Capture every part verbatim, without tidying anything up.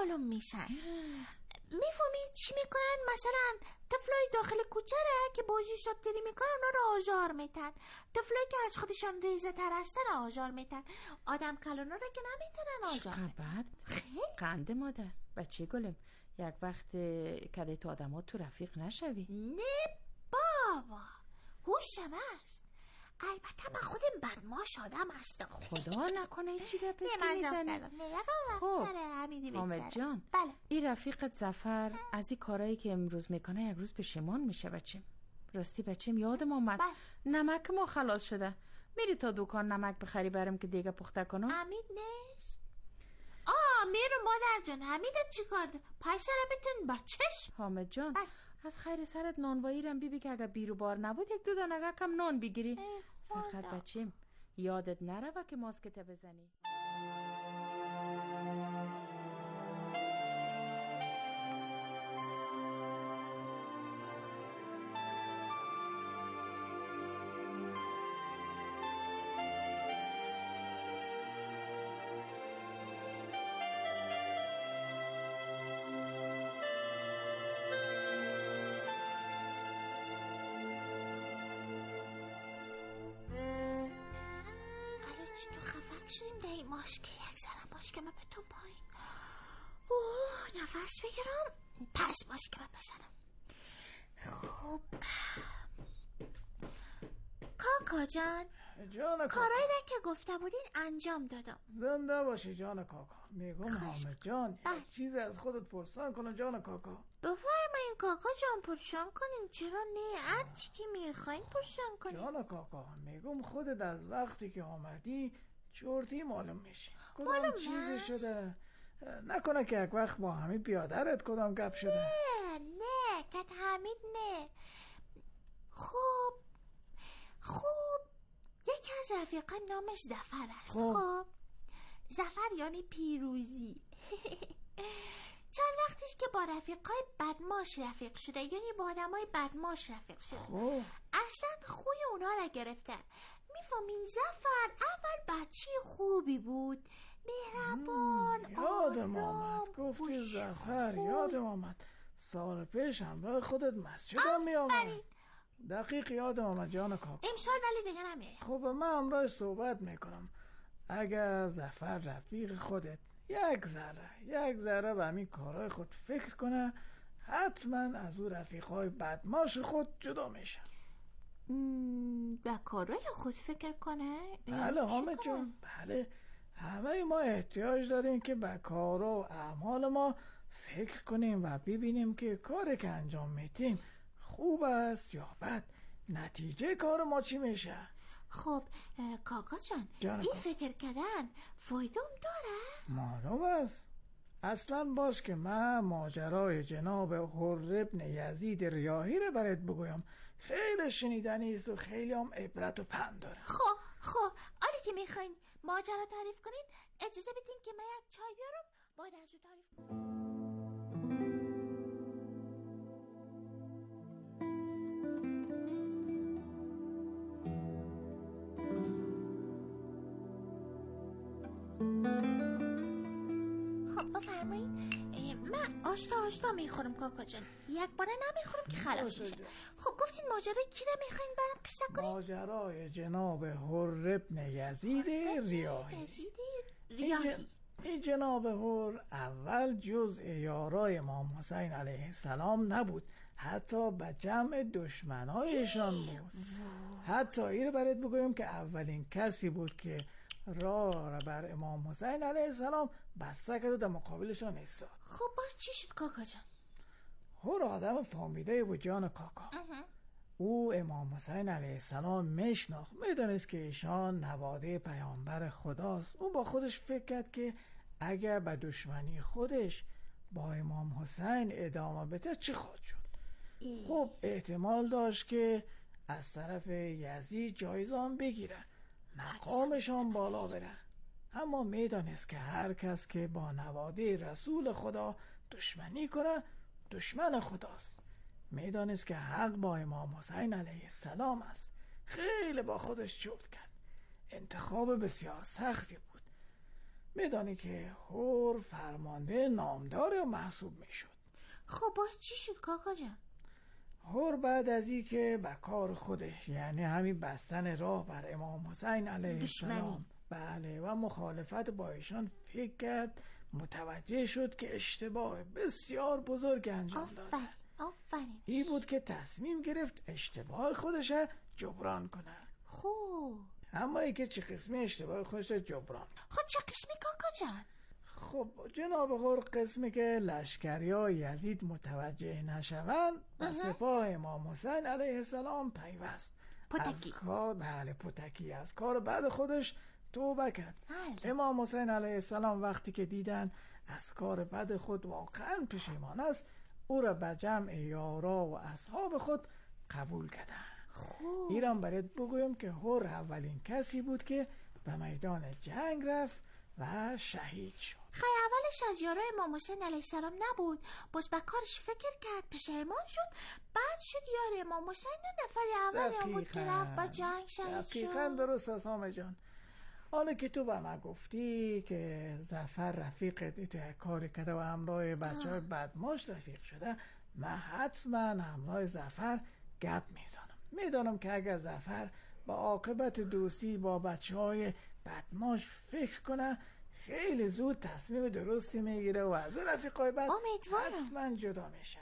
معلوم میشن. میفهمید چی میکنن؟ مثلا طفلای داخل کوچه را که بازی شدتری میکنن اونا رو آزار میتن، طفلای که از خودشان ریزه تر هستن آزار میتن، آدم کلونا را که نمیتونن آزار میتن. خیلی قنده مادر بچه گلم، یک وقت کده تو آدم ها تو رفیق نشوی. نه بابا، هوشم است. البته من خودم بدماش آدم هستم. خدا نکنه این چی گپس که میزنی. خب حامد جان، بله. این رفیقت ظفر از این کارهایی که امروز میکنه یک روز پشیمان میشه بچم. راستی بچم یادم آمد بله. نمک ما خلاص شده، میری تا دکان نمک بخری برم که دیگه پخته کنم. حمید نیست؟ آه میرو مادر جان. حمیدت چی کار ده؟ پایسر بتون بچش. حامد جان بله. از خیر سرت نانوایی رم بی بی که اگه بیرو بار نبود یک دو دانگه کم نان بگیری. فقط بچیم یادت نره که ماسکت بزنی. شدیم ده این ماسک یک ذرم ماسک من بتون پایین. اوه نفس بگیرم پس ماسک من بزنم. خب کاکا جان، جان کاکا، کارایی را که گفته بودین انجام دادم. زنده باشی جان کاکا. میگم حامد جان یک چیز از خودت پرسان کنم جان کاکا. بفرمایین کاکا جان پرسان کنین. چرا نه، هر چی که میخواین پرسان کنین. جان کاکا میگم خودت از وقتی که آمدی چورتی معلوم میشه. کدام چیزی شده؟ نکنه که یک وقت با همین بیادرت کدام گپ شده؟ نه نه کت حمید نه. خب خب یکی از رفیقم نامش ظفر است. خب, خب. ظفر یعنی پیروزی. چند وقتیست که با رفیقای بدماش رفیق شده، یعنی با آدمای بدماش رفیق شده. خب اصلا خوی اونا را گرفته. میفهمین ظفر اول بچه خوبی بود، مهربان، یادم آمد گفتی ظفر. یادم آمد سال پیش همراه خودت مسجد هم می آمد. دقیق یادم آمد جان کاکا. امسال ولی دیگه نمیه. خب من همراه صحبت میکنم. اگر ظفر رفیق خودت یک ذره یک ذره به همین کارهای خود فکر کنه، حتما از او رفیقای بدماش خود جدا میشه. به کارهای خود فکر کنه؟ بله حامد جان، بله. همه ما احتیاج داریم که به کار و اعمال ما فکر کنیم و ببینیم که کاری که انجام میدیم خوب است یا بد، نتیجه کار ما چی میشه. خب کاکا جان، جان این کاکا. فکر کردن فایده هم داره؟ معلوم است. اصلا باش که من ماجرای جناب حر ابن یزید ریاحی رو برات بگویم. خیلی شنیدنی است و خیلی هم عبرت و پند داره. خب خب حالی که میخواین ماجرا تعریف کنین اجازه بدین که من یک چای بیارم بعد از او تعریف کنم. خب بفرمایید. من آشتا آشتا میخورم کاکا جان، یک باره نمیخورم که خلاص میشه. خب گفتین ماجرای کی رو میخواین برام قصه کنین؟ ماجرای جناب حر ابن یزید ریاحی. یزید ریاحی. این جناب حر اول جزء یارای امام حسین علیه السلام نبود، حتی به جمع دشمنایشان بود. حتی این رو برات بگویم که اولین کسی بود که راه را بر امام حسین علیه السلام بسته کرد و در مقابلشان ایستاد. خب باز چی شد کاکا جان؟ هر آدم فهمیده بود جان کاکا. او امام حسین علیه السلام میشناخت، میدونست که ایشان نواده پیامبر خداست. او با خودش فکر کرد که اگر به دشمنی خودش با امام حسین ادامه بده چی خواهد شد. خب احتمال داشت که از طرف یزید جایزه هم بگیره، مقامشان بالا بره. اما میدانست که هر کس که با نواده رسول خدا دشمنی کنه دشمن خداست. میدانست که حق با امام حسین علیه السلام است. خیلی با خودش جفت کرد. انتخاب بسیار سختی بود. میدانی که هور فرمانده نامدار محسوب میشد. خب باز چی شد کاکا جان؟ هور بعد از این که به کار خودش، یعنی همین بستن راه بر امام حسین علیه السلام بله و مخالفت با ایشان فکر کرد، متوجه شد که اشتباه بسیار بزرگ انجام داد. آفرین آفرین. این بود که تصمیم گرفت اشتباه خودش جبران کنه. خوب اما ای که چه قسمی اشتباه خودش جبران؟ خب چه قسمی کاکا جان؟ خب جناب هور قسمی که لشکری های یزید متوجه نشوند و سپاه امام حسین علیه السلام پیوست. پتکی. از کار بله پتکی از کار بعد خودش توبه کرد. بله. امام حسین علیه السلام وقتی که دیدن از کار بد خود واقعا پشیمان است، او را به جمع یارا و اصحاب خود قبول کردند. خوب. ایران برات بگویم که هور اولین کسی بود که به میدان جنگ رفت و شهید شد. خیلی اولش از یارای امام حسین علیه السلام نبود، باز به کارش فکر کرد، پشیمان شد، بعد شد یار امام حسین و نفر اول بود که رفت با جنگ شهید شد. دقیقاً درست است حامد جان. حالا که تو به من گفتی که ظفر رفیقت تو یک کاری کرده و همراه بچه های بدماش رفیق شده، من حتما همراه ظفر گپ میزنم. میدانم که اگر ظفر با عاقبت دوستی با بچه های بدماش فکر کنه، خیلی زود تصمیم درستی میگیره و از رفیقای بد حتما جدا میشه.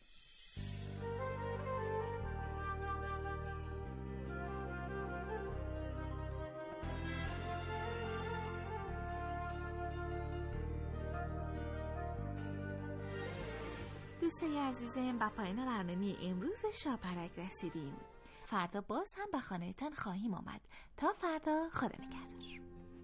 دوستای عزیزم، به پایان برنامه امروز شاپرک رسیدیم. فردا باز هم به خانه‌تان خواهیم آمد. تا فردا، خدا نگهدار.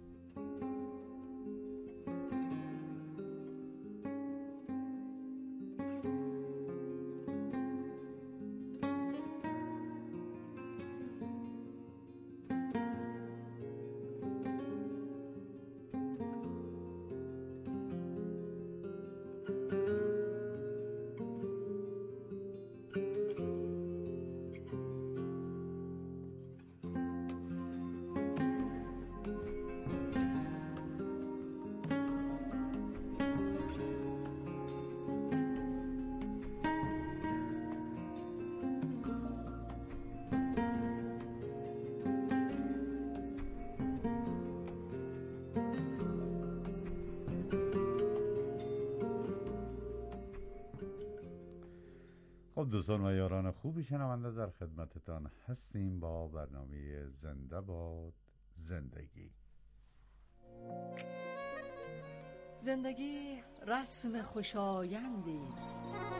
خب دوستان و یاران خوبی شنونده، در خدمتتان هستیم با برنامه زنده باد زندگی. زندگی رسم خوشایندی است.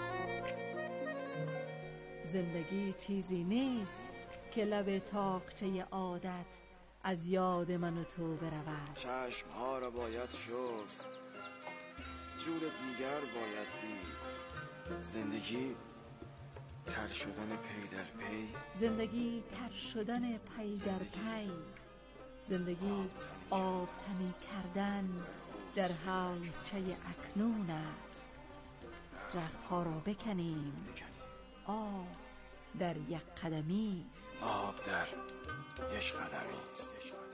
زندگی چیزی نیست که لب تاقچه عادت از یاد من و تو برود. چشمها را باید شست، جور دیگر باید دید. زندگی تر شدن پی در پی، زندگی تر شدن پی در پی، زندگی آب تنی کردن در حوضچه اکنون است. درختها را بکنیم، آب در یک قدمی است. آب در یک قدمی است.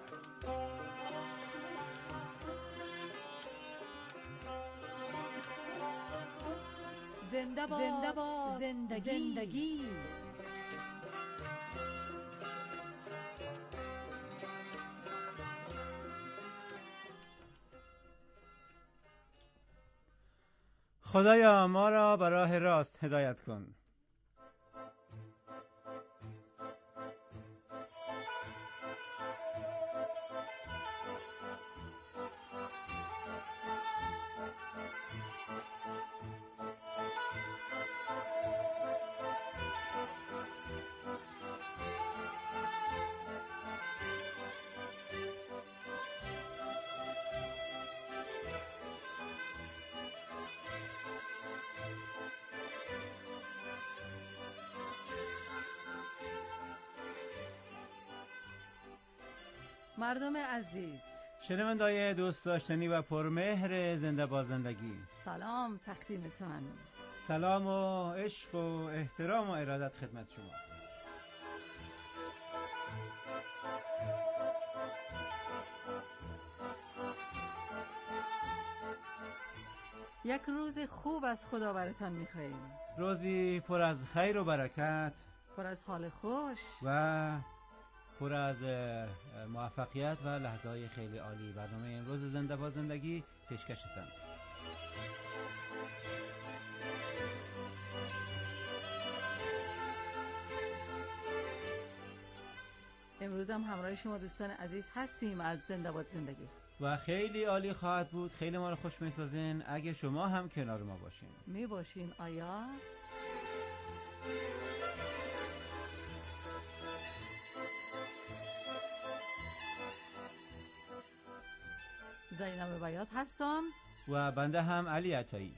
زنده باد زنده باد زندگی, زندگی. خدایا ما را به راه راست هدایت کن. مردم عزیز، شنوندای دوست داشتنی و پرمهر زنده با زندگی، سلام تقدیمتان. سلام و عشق و احترام و ارادت خدمت شما. یک روز خوب از خدا براتان میخواییم. روزی پر از خیر و برکت، پر از حال خوش و پر از موفقیت و لحظه‌های خیلی عالی. برنامه امروز زنده با زندگی پیشکشتم. امروز هم همراه شما دوستان عزیز هستیم از زنده با زندگی و خیلی عالی خواهد بود. خیلی ما رو خوش می‌سازین اگه شما هم کنار ما باشین. می باشین آیا؟ زینب بیات هستم و بنده هم علی عطایی.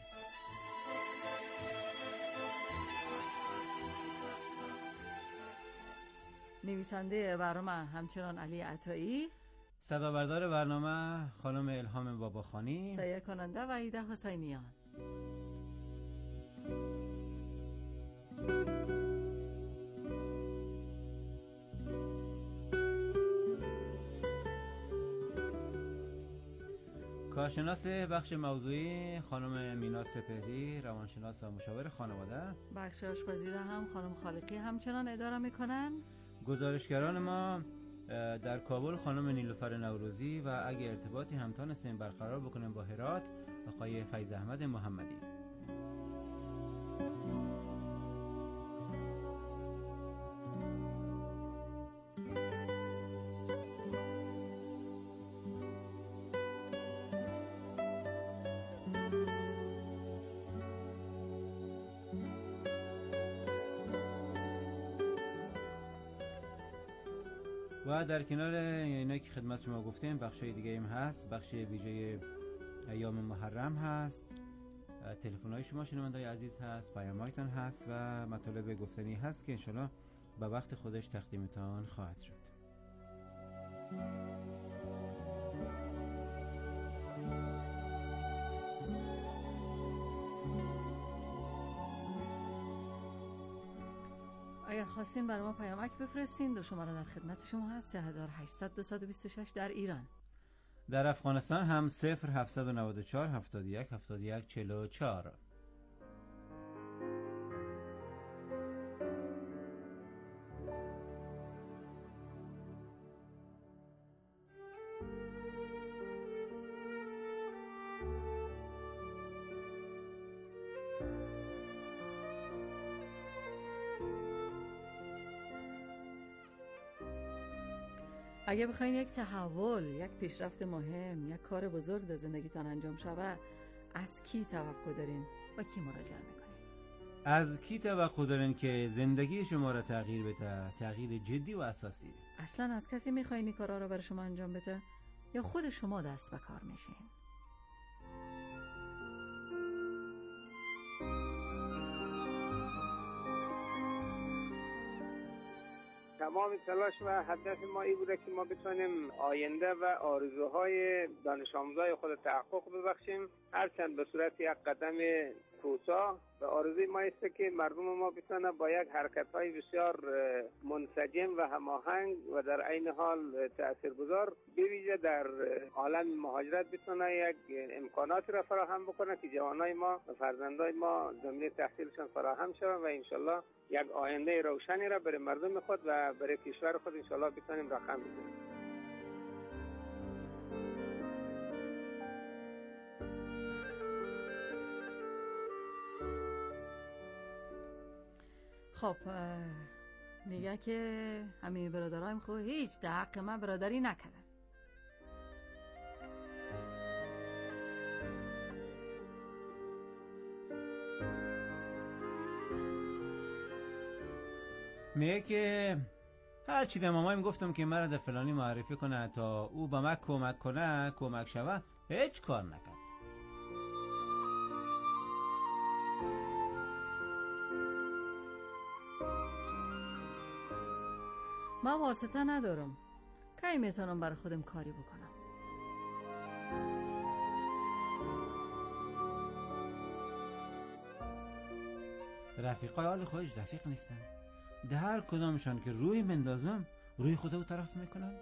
نویسنده برنامه همچنان علی عطایی، صدابردار برنامه خانم الهام باباخانی، تهیه کننده وحیده حسینیان. کارشناس بخش موضوعی خانم مینا سپهری، روانشناس و مشاور خانواده. بخش آشپزی را هم خانم خالقی همچنان اداره میکنن. گزارشگران ما در کابل خانم نیلوفر نوروزی و اگه ارتباطی هم تانستیم برقرار بکنیم با هرات آقای فیض احمد محمدی. و در کنار اینا که خدمت شما گفتیم بخشای دیگه هم هست. بخش ویژه ایام محرم هست، تلفن‌های شما شنونده‌های عزیز هست، پیام‌هایتان هست و مطالب گفتنی هست که انشالله به وقت خودش تقدیمتان خواهد شد. اگر خواستین برای ما پیامک بفرستین، دو شماره در خدمت شما هست: سه هزار و هشتصد دویست و بیست و شش در ایران. در افغانستان هم صفر هفتصد و نود و چهار هفتاد و یک هفتاد و یک چهل و چهار. اگه بخواین یک تحول، یک پیشرفت مهم، یک کار بزرگ در زندگیتان انجام شود، از کی توقع دارین و کی مراجعه میکنین؟ از کی توقع دارین که زندگی شما را تغییر بده، تغییر جدی و اساسی؟ اصلا از کسی میخواین این کارا رو برای شما انجام بده یا خود شما دست به کار میشین؟ تمام تلاش و هدف ما این بوده که ما بتونیم آینده و آرزوهای دانش آموزای خود تحقق ببخشیم، هرچند به صورت یک قدم کوتاه. و آرزوی ما است که مردم ما بتونه با یک حرکت‌های بسیار منسجم و هماهنگ و در عین حال تاثیرگذار بویژه در عالم مهاجرت بتونه یک امکاناتی را فراهم بکنه که جوانای ما و فرزندای ما زمینه تحصیلشان فراهم شود و انشالله یک آینده روشنی را برای مردم خود و برای کشور خود انشالله بتونیم رقم بزنیم. خب میگه که همین برادرایم خود هیچ در حق من برادری نکردن. میگه که هر چی در مامایم گفتم که مرا در فلانی معرفی کنه تا او به من کمک کنه کمک شوه، هیچ کار نکرد. من واسطه ندارم، کی میتونم برای خودم کاری بکنم؟ رفیقای حال خودش رفیق نیستن. ده هر کدامشان که روی مندازم روی خودم طرف میکنم.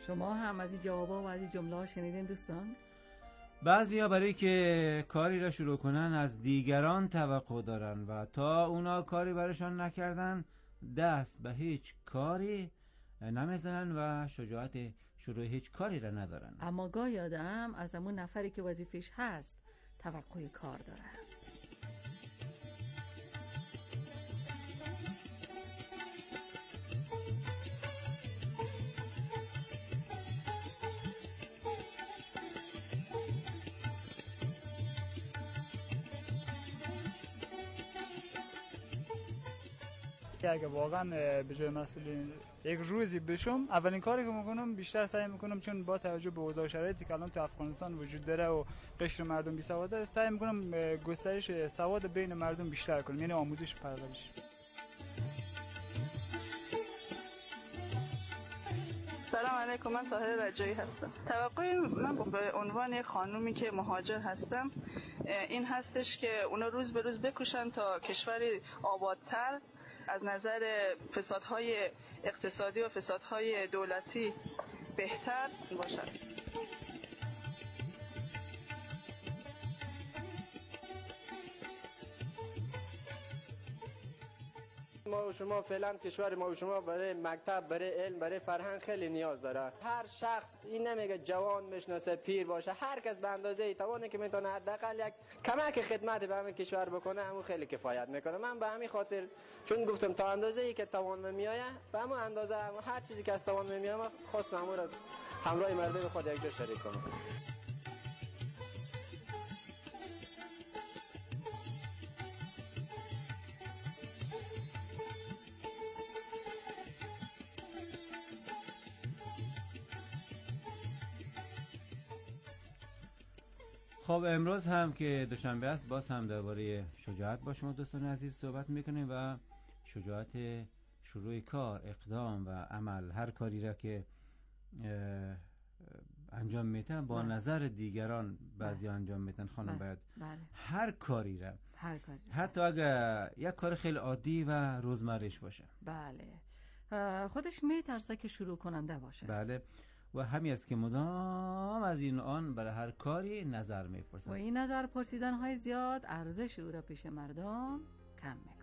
شما هم از این جوابا و از این جمله ها شنیدین دوستان؟ بعضیا برای که کاری را شروع کنن از دیگران توقع دارن و تا اونا کاری براشان نکردن دست به هیچ کاری نمیزنن و شجاعت شروع هیچ کاری را ندارن. اما گاهی آدم از همون نفری که وظیفش هست توقع کار داره. اگه واقعا به جای مسئولین یک روزی بشم، اولین کاری که میکنم بیشتر سعی میکنم، چون با توجه به اوضاع شرایطی که الان تو افغانستان وجود داره و قشر مردم بی سواده، سعی میکنم گسترش سواد بین مردم بیشتر کنم، یعنی آموزش پرورش. سلام علیکم، من طاهره رجایی هستم. توقع من به عنوان خانومی که مهاجر هستم این هستش که اونا روز به روز بکوشن تا کشوری آبادتر از نظر فسادهای اقتصادی و فسادهای دولتی بهتر باشد. ما و شما فعلا کشور ما و شما برای مکتب، برای علم، برای فرهنگ خیلی نیاز داره. هر شخص این نمیگه جوان میشناسه پیر باشه، هر کس به اندازه ای توانه که میتونه حداقل یک کمک خدمت به همین کشور بکنه، همون خیلی کفایت میکنه. من به همین خاطر چون گفتم تا اندازه ای که توان میآید، به همون اندازه هم هر چیزی که از توان میآید خواستم همون رو همراه مردم خود یک جا شریک کنم. خب امروز هم که دوشنبه است باز هم درباره شجاعت با شما دوستان عزیز صحبت میکنیم و شجاعت شروع کار، اقدام و عمل، هر کاری را که انجام میتن با بله. نظر دیگران بعضی بله. انجام میتن خانم بله. باید بله. هر کاری را هر کاری حتی اگر یک کار خیلی عادی و روزمره‌اش باشه بله خودش میترسه که شروع کننده باشه بله و همین است که مدام از این آن برای هر کاری نظر میپرسن و این نظر پرسیدن های زیاد ارزش او را پیش مردم کم میکنه.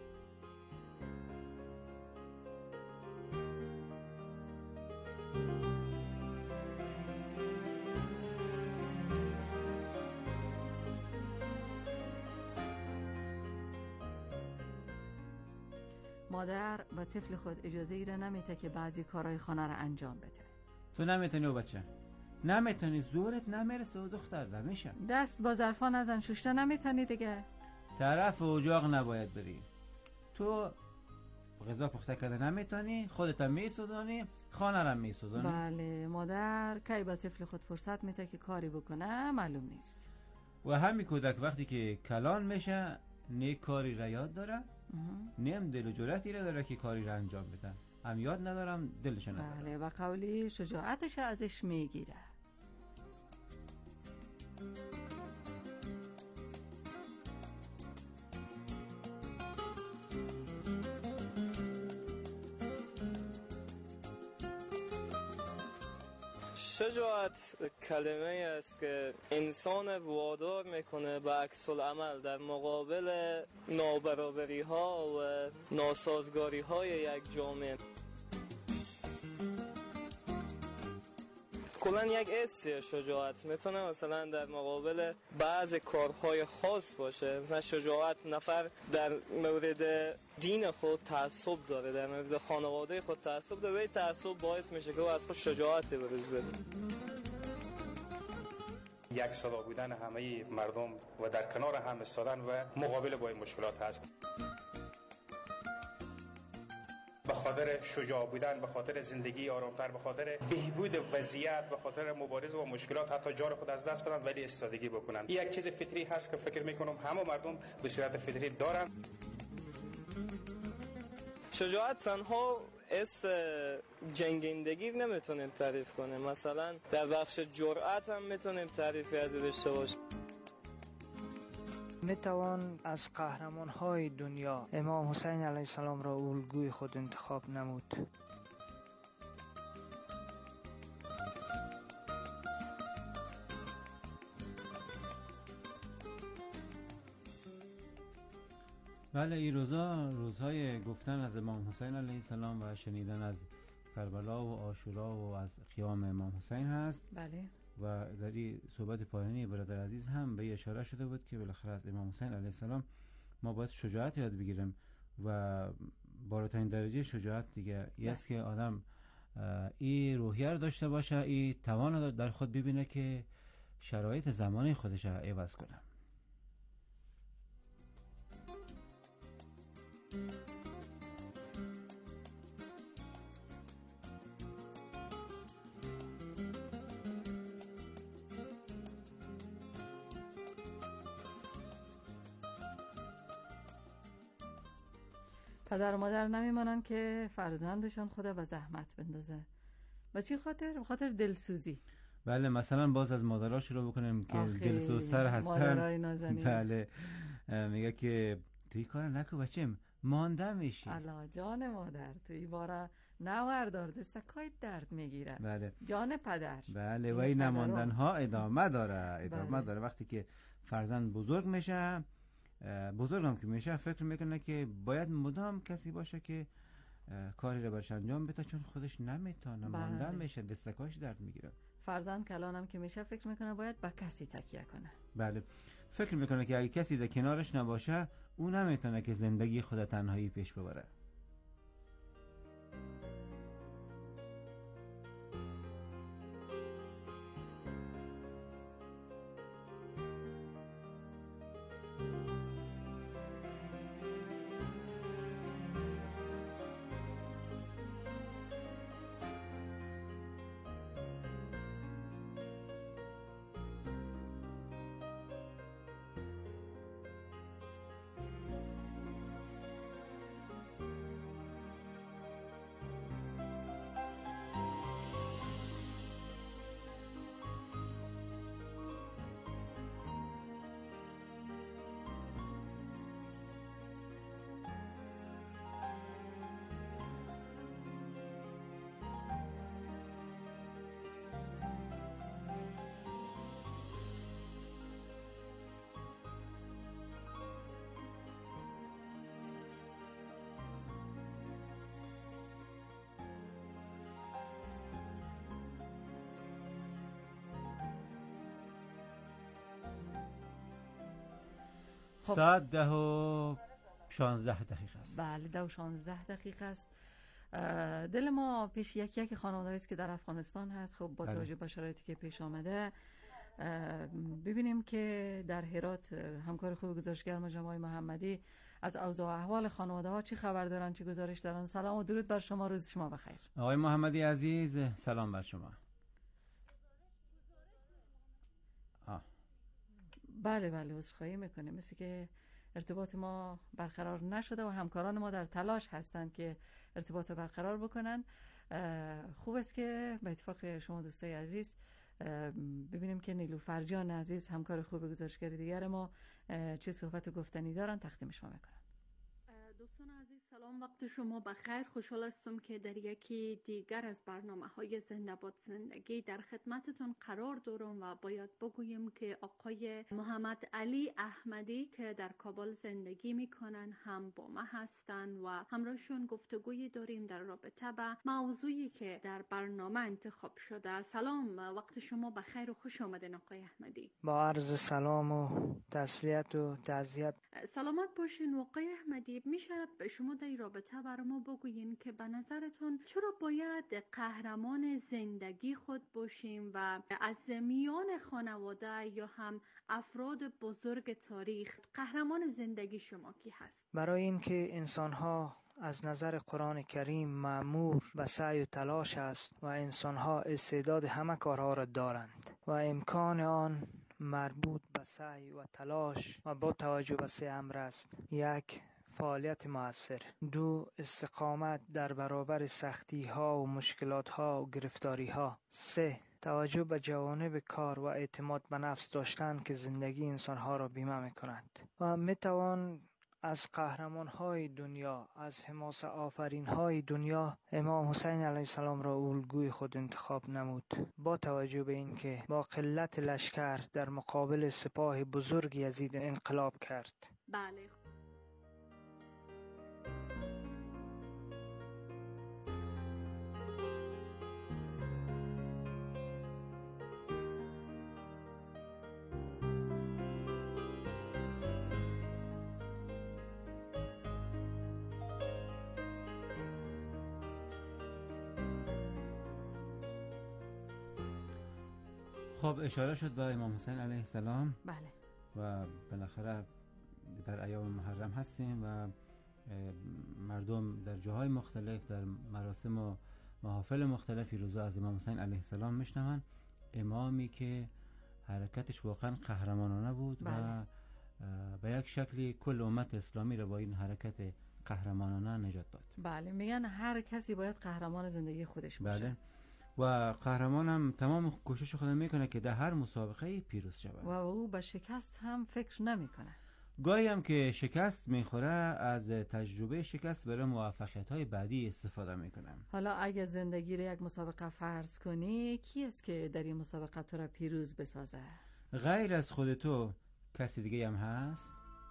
مادر با طفل خود اجازه ای را نمیده که بعضی کارهای خانه را انجام بده. تو نمیتونی و بچه نمیتونی، زورت نمیرسه و دختر نمیشه. دست با ظرفا نزن، شوشته نمیتونی دیگه. طرف اجاق نباید بری. تو غذا پخته کرده نمیتونی، خودت هم میسوزانی، خانه را میسوزانی. بله مادر کی با طفل خود فرصت میده که کاری بکنه معلوم نیست. و همین کودک وقتی که کلان میشه نه کاری را یاد داره نه هم دل و جرأتی را داره که کاری را انجام بده. هم یاد ندارم دلش نداره. بله و قولی شجاعتش ازش میگیره. شجاعت کلمه است که انسان وادار میکنه به عکس العمل در مقابل نابرابری ها و ناسازگاری های یک جامعه. کلن یک حسیه شجاعت، میتونه مثلا در مقابل بعض کارهای خاص باشه. مثلا شجاعت نفر در مورد دین خود تعصب داره، در مورد خانواده خود تعصب داره و این تعصب باعث میشه که او از خود شجاعت بروز بده. یک صدا بودن همه مردم و در کنار هم ایستادن و مقابله با این مشکلات هست. به خاطر شجاع بودن، به خاطر زندگی آرامتر، به خاطر بهبود وضعیت، به خاطر مبارزه با مشکلات حتی جان خود از دست بدن ولی ایستادگی بکنن. این یک چیز فطری هست که فکر میکنم همه مردم به صورت فطری دارن. شجاعت تنها اس جنگندگی نمیتونیم تعریف کنیم، مثلا در بخش جرأت هم میتونیم تعریفی از او داشته باشیم. میتوان از قهرمان های دنیا امام حسین علیه السلام را الگوی خود انتخاب نمود. بله، این روزا روزهای گفتن از امام حسین علیه السلام و شنیدن از کربلا و عاشورا و از قیام امام حسین هست. بله. و در این صحبت پایانی برادر عزیز هم به اشاره شده بود که بالاخره از امام حسین علیه السلام ما باید شجاعت یاد بگیریم و بالاترین درجه شجاعت دیگه این است که آدم این روحیه رو داشته باشه، این توان در خود ببینه که شرایط زمانی خودش رو عوض کنه. پدر و مادر نمیمانن که فرزندشان خدا به زحمت بندازه. و چی خاطر؟ به خاطر دلسوزی. بله، مثلا باز از مادرها شروع بکنیم که دلسوزتر هستن. مادرای نازنین. بله، میگه که توی کار نکو بچم مانده میشی. الله جان مادر توی باره نوردار دستکای درد میگیره. بله. جان پدر. بله، و این نماندن ها ادامه داره ادامه بله. داره. وقتی که فرزند بزرگ میشه، بزرگ هم که میشه فکر میکنه که باید مدام کسی باشه که کاری رو برش انجام بده، چون خودش نمیتونه. بله. مانده میشه، دستکاش درد میگیره. فرزند کلانم که میشه فکر میکنه باید با کسی تکیه کنه. بله، فکر میکنه که اگه کسی در کنارش نباشه اون نمیتونه که زندگی خود تنهایی پیش ببره. خب. ساعت ده و شانزده دقیقه است. بله، ده و شانزده دقیقه است. دل ما پیش یکی یکی خانواده است که در افغانستان هست. خب با توجه به شرایطی که پیش آمده ببینیم که در هرات همکار خوب گزارشگر جماعی محمدی از اوضاع احوال خانواده ها چی خبر دارن، چی گزارش دارن. سلام و درود بر شما، روز شما بخیر. آقای محمدی عزیز سلام بر شما. آه. بله بله عذرخواهی میکنه، مثل که ارتباط ما برقرار نشده و همکاران ما در تلاش هستند که ارتباط برقرار بکنن. خوب است که به اتفاق شما دوستای عزیز ببینیم که نیلوفر جان عزیز همکار خوب گزارشگر دیگر ما چه صحبت گفتنی دارن، تقدیم شما میکنم. دوستان عزیز سلام، وقت شما بخیر. خوشحال هستم که در یکی دیگر از برنامه‌های زنده باد زندگی در خدمتتون قرار دارم و باید بگویم که آقای محمد علی احمدی که در کابل زندگی میکنن هم با ما هستن و همراهشون گفتگویی داریم در رابطه با موضوعی که در برنامه انتخاب شده. سلام، وقت شما بخیر و خوش آمدین آقای احمدی. با عرض سلام و تسلیت و تعزیت. سلامت باشین آقای احمدی. میشه شما در رابطه برای ما بگوین که به نظرتون چرا باید قهرمان زندگی خود باشیم و از میان خانواده یا هم افراد بزرگ تاریخ قهرمان زندگی شما کی هست؟ برای اینکه انسان‌ها از نظر قرآن کریم مأمور به سعی و تلاش است و انسان‌ها استعداد همه کارها را دارند و امکان آن مربوط به سعی و تلاش و با توجه به سه امر است: یک، فعالیت مؤثر، دو، استقامت در برابر سختی ها و مشکلات ها و گرفتاری ها، سه، توجه به جوانب کار و اعتماد به نفس داشتن که زندگی انسان ها را بیمه می کنند. و می توان از قهرمان های دنیا، از حماسه آفرین های دنیا امام حسین علیه السلام را الگوی خود انتخاب نمود، با توجه به اینکه با قلت لشکر در مقابل سپاه بزرگ یزید انقلاب کرد. بله. خب اشاره شد به امام حسین علیه السلام. بله. و بالاخره در ایام محرم هستیم و مردم در جاهای مختلف در مراسم و محافل مختلفی روزه از امام حسین علیه السلام میشنون. امامی که حرکتش واقعا قهرمانانه بود. بله. و به یک شکلی کل امت اسلامی را با این حرکت قهرمانانه نجات داد. بله، میگن هر کسی باید قهرمان زندگی خودش باشه. بله. و قهرمان هم تمام کوشش خود میکنه که در هر مسابقه پیروز شود و او به شکست هم فکر نمیکنه. گاهی هم که شکست میخوره از تجربه شکست برای موفقیت های بعدی استفاده میکنه. حالا اگه زندگی رو یک مسابقه فرض کنی، کی است که در این مسابقه تو را پیروز بسازه؟ غیر از خود تو کسی دیگه هم هست؟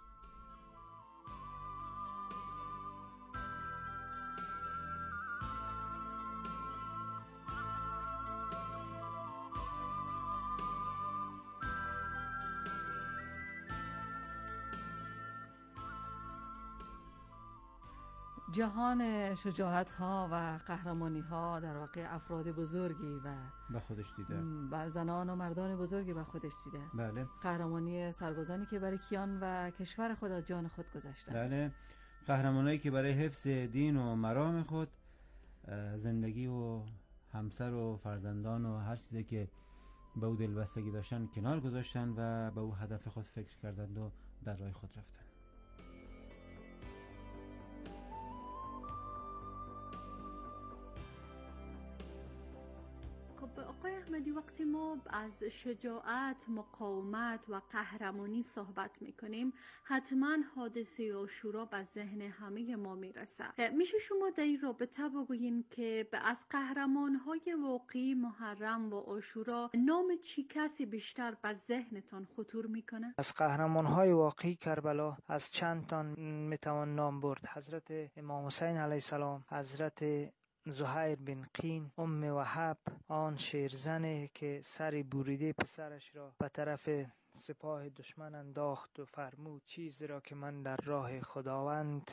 جهان شجاعت ها و قهرمانی ها در واقع افراد بزرگی و به خودش دیده و زنان و مردان بزرگی به خودش دیده. بله. قهرمانی سربازانی که برای کیان و کشور خود از جان خود گذاشتن. بله. قهرمانایی که برای حفظ دین و مرام خود زندگی و همسر و فرزندان و هر چیزی که به او دلبستگی داشتن کنار گذاشتن و به او هدف خود فکر کردند و در راه خود رفتن. خب آقای احمدی، وقتی ما از شجاعت، مقاومت و قهرمانی صحبت میکنیم، حتما حادثه عاشورا به ذهن همه ما میرسه. میشه شما در این رابطه بگویین که از قهرمانهای واقعی محرم و عاشورا نام چی کسی بیشتر به ذهنتان خطور میکنه؟ از قهرمانهای واقعی کربلا از چند تان میتوان نام برد. حضرت امام حسین علیه السلام، حضرت زهیر بن قین، ام وهب، آن شیرزنه که سر بریده پسرش را به طرف سپاه دشمن انداخت و فرمود چیزی را که من در راه خداوند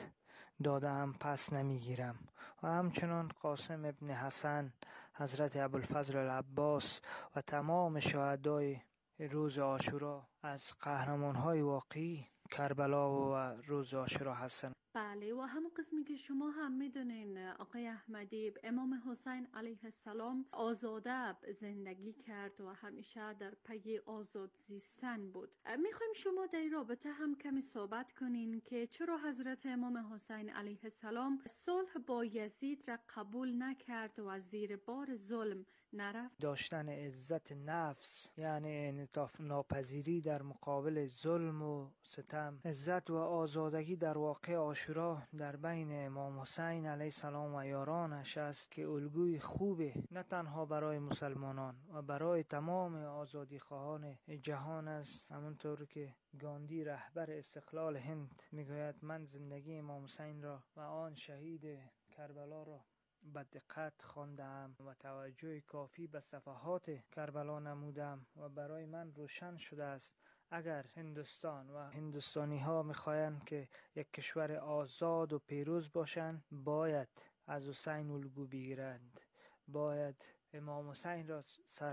دادم پس نمیگیرم. و همچنان قاسم ابن حسن، حضرت ابوالفضل العباس و تمام شهدای روز عاشورا از قهرمان‌های واقعی کربلا و روز عاشورا هستند. بله، و همون قسمی که شما هم میدونین آقای احمدی، امام حسین علیه السلام آزاده زندگی کرد و همیشه در پی آزاد زیستن بود. میخوایم شما در این رابطه هم کمی صحبت کنین که چرا حضرت امام حسین علیه السلام صلح با یزید را قبول نکرد و از زیر بار ظلم نرفت؟ داشتن عزت نفس یعنی انعطاف ناپذیری در مقابل ظلم و ستم. عزت و آزادگی در واقع عاشورا در بین امام حسین علیه السلام و یارانش است که الگوی خوبه، نه تنها برای مسلمانان و برای تمام آزادی خواهان جهان است. همونطور که گاندی رهبر استقلال هند میگوید من زندگی امام حسین را و آن شهید کربلا را به دقت خواندم و توجه کافی به صفحات کربلا نمودم و برای من روشن شده است اگر هندوستان و هندوستانی ها میخواهند که یک کشور آزاد و پیروز باشند، باید از حسین الگو بگیرند، باید امام حسین را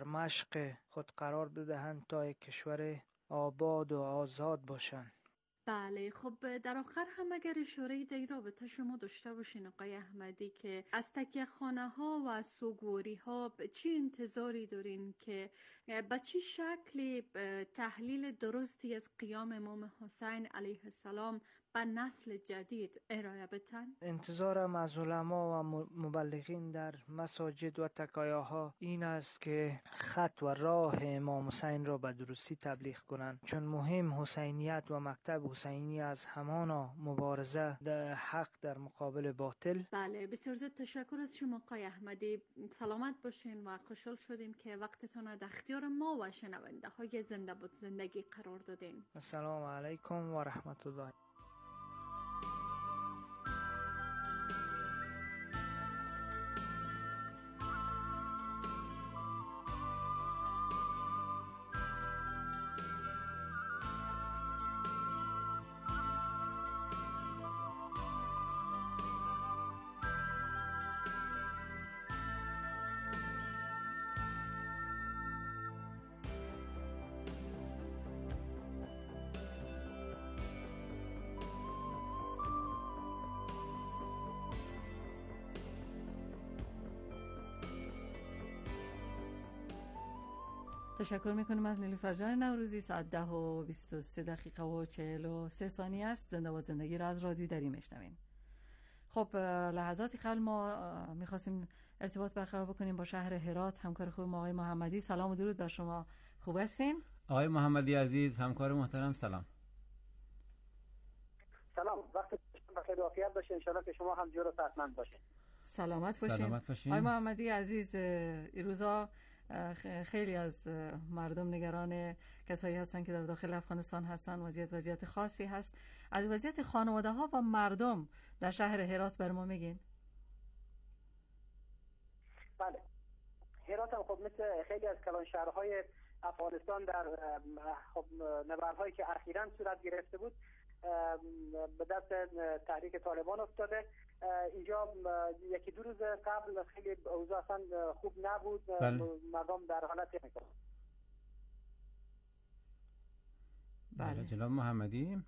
سرمشق خود قرار بدهند تا یک کشور آباد و آزاد باشند. بله، خب در آخر هم اگر اشاره در این رابطه شما داشته باشین آقای احمدی که از تکیه خانه ها و از سوگواری ها چی انتظاری دارین که به چی شکلی تحلیل درستی از قیام امام حسین علیه السلام به نسل جدید ارائه بتن؟ انتظارم از علما و مبلغین در مساجد و تکایاها این است که خط و راه امام حسین را به درستی تبلیغ کنند، چون مهم حسینیت و مکتب حسینی از همانا مبارزه در حق در مقابل باطل. بله، بسیار زیاد تشکر از شما آقای احمدی. سلامت باشین و خوشحال شدیم که وقتتون را در اختیار ما و شنونده های زنده بود زندگی قرار دادین. السلام علیکم و رحمت الله. تشکر میکنیم از نیلوفر جان نوروزی. ساعت ده و بیست و سه دقیقه و چهل و سه ثانیه است. زنده باد زندگی را از رادیو دری میشنوین. خب لحظاتی قبل ما میخواستیم ارتباط برقرار بکنیم با شهر هرات. همکار خوب ما آقای محمدی، سلام و درود بر شما. خوب هستین؟ آقای محمدی عزیز، همکار محترم، سلام. سلام، وقت بخیر و عافیت باشه. ان شاءالله که شما هم جور و صحتمند باشین. سلامت باشین. سلامت باشین. آقای محمدی عزیز، این روزا خیلی از مردم نگران کسایی هستن که در داخل افغانستان هستن. وضعیت وضعیت خاصی هست. از وضعیت خانواده ها و مردم در شهر هرات بر ما میگین؟ بله، هرات هم خب مثل خیلی از کلان شهرهای افغانستان در خب نبردهایی که اخیراً صورت گرفته بود به دست تحریک طالبان افتاده. اینجا یکی دو روز قبل خیلی اوضاع اصلا خوب نبود. بله. مردم در حالت نگاه. بله جناب محمدی.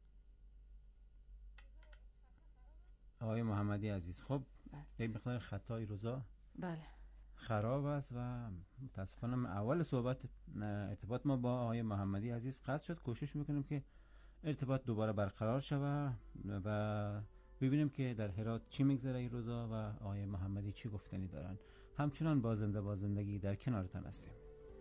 آقای محمدی عزیز، خب یک مقدار خطای روزا بله خراب است و متاسفانه اول صحبت ارتباط ما با آقای محمدی عزیز قطع شد. کوشش میکنیم که ارتباط دوباره برقرار شود و ببینیم که در هرات چی میگذره این روزا و آقای محمدی چی گفتنی دارن. همچنان با زنده با زندگی در کنارتان هستیم.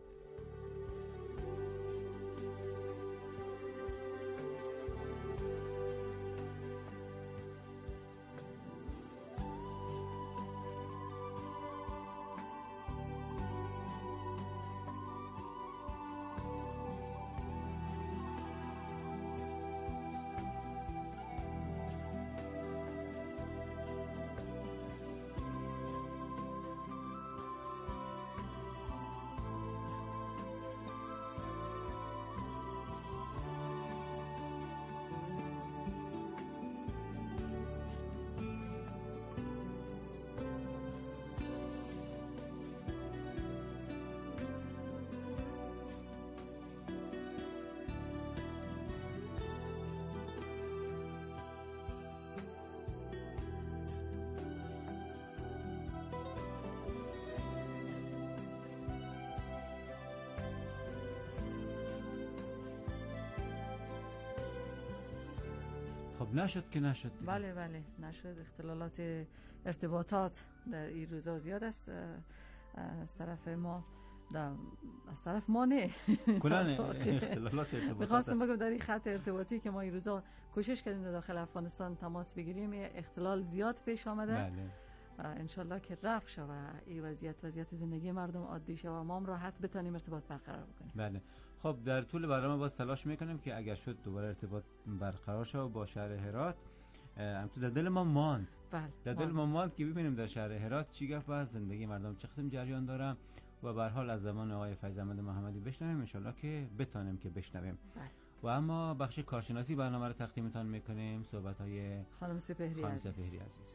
خب نشد که نشد دیگه. بله بله نشد. اختلالات ارتباطات در این روزا زیاد است از طرف ما، از طرف ما نه کلان اختلالات ارتباطات. میخواستم بگم در این خط ارتباطی که ما این روزا کوشش کردیم در داخل افغانستان تماس بگیریم، اختلال زیاد پیش آمده. بله. انشالله که رفع شود این وضعیت وضعیت زندگی مردم عادی شود و ما هم راحت بتونیم ارتباط برقرار بکنیم. بله. خب در طول برنامه باز تلاش میکنیم که اگر شد دوباره ارتباط برقرار شود با شهر هرات. هم تو در دل ما ماند. بله. در دل ما ماند که ببینیم در شهر هرات چی گفت و زندگی مردم چه قسم جریان داره و به هر حال از زمان آقای فیض احمد محمدی بشنویم، ان شاءالله که بتونیم که بشنویم. بله. و اما بخش کارشناسی برنامه رو تقدیمتان میکنیم. صحبت های خانم سپهری خانم عزیز. سپهری عزیز.